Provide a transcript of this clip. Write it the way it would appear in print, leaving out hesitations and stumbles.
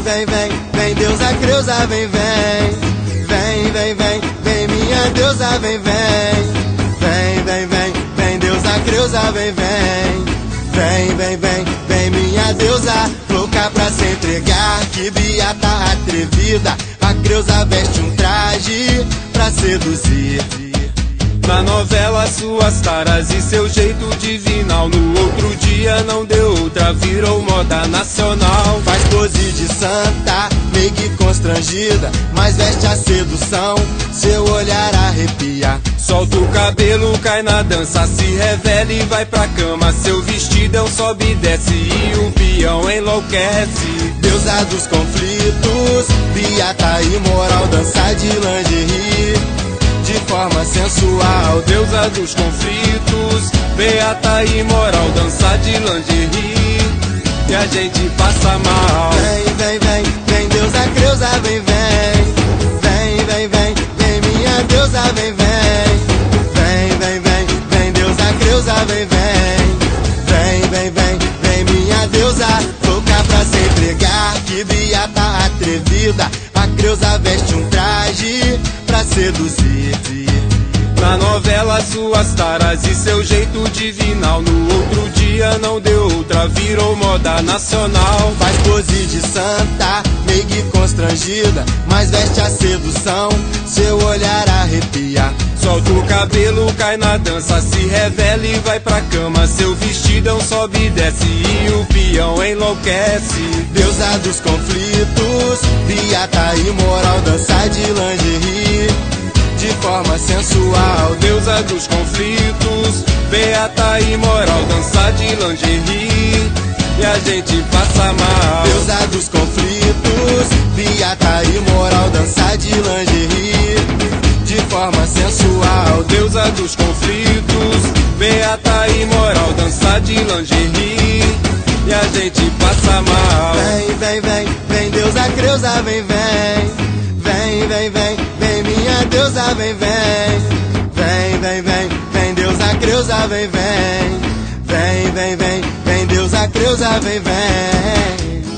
vem, vem, vem deusa Creusa, vem, vem. Vem, vem, vem, vem minha deusa, vem, vem. Vem, vem, vem, vem deusa Creusa, vem, vem. Vem, vem, vem, vem minha deusa, louca pra se entregar, que beata atrevida. A Creusa veste um traje pra seduzir. Na novela suas taras e seu jeito divinal, no outro dia não deu outra, virou moda nacional. Faz pose de santa, meio constrangida, mas veste a sedução, seu olhar arrepia. Solta o cabelo, cai na dança, se revela e vai pra cama. Seu vestidão sobe e desce e o peão enlouquece. Deusa dos conflitos, beata imoral, dança de lingerie de forma sensual. Deusa dos conflitos, beata imoral, dança de lingerie e a gente passa mal. Vem, vem, vem, vem deusa Creusa, vem, vem. Vem, vem, vem, vem minha deusa, vem, vem. Vem, vem, vem, vem deusa Creusa, vem, vem. Vem, vem, vem, vem minha deusa, louca pra se entregar, que beata atrevida. A Creusa veste um traje pra seduzir. Na novela suas taras e seu jeito divinal, no outro dia não deu outra, virou moda nacional. Faz pose de santa, meio constrangida, mas veste a sedução, seu olhar arrepia. Solta o cabelo, cai na dança, se revela e vai pra cama. Seu vestidão sobe e desce e o peão enlouquece. Deusa dos conflitos, beata imoral, dança de lingerie de forma sensual. Deusa dos conflitos, beata imoral, dança de lingerie e a gente passa mal. Deusa dos conflitos, beata imoral, dança de lingerie de forma sensual. Deusa dos conflitos, beata imoral, dança de lingerie e a gente passa mal. Vem, vem, vem, vem deusa Creusa, vem, vem. Vem, vem, vem, vem minha deusa, vem, vem. Vem, vem, vem, vem deusa Creusa, vem, vem. Vem, vem, vem, vem deusa Creusa, vem, vem.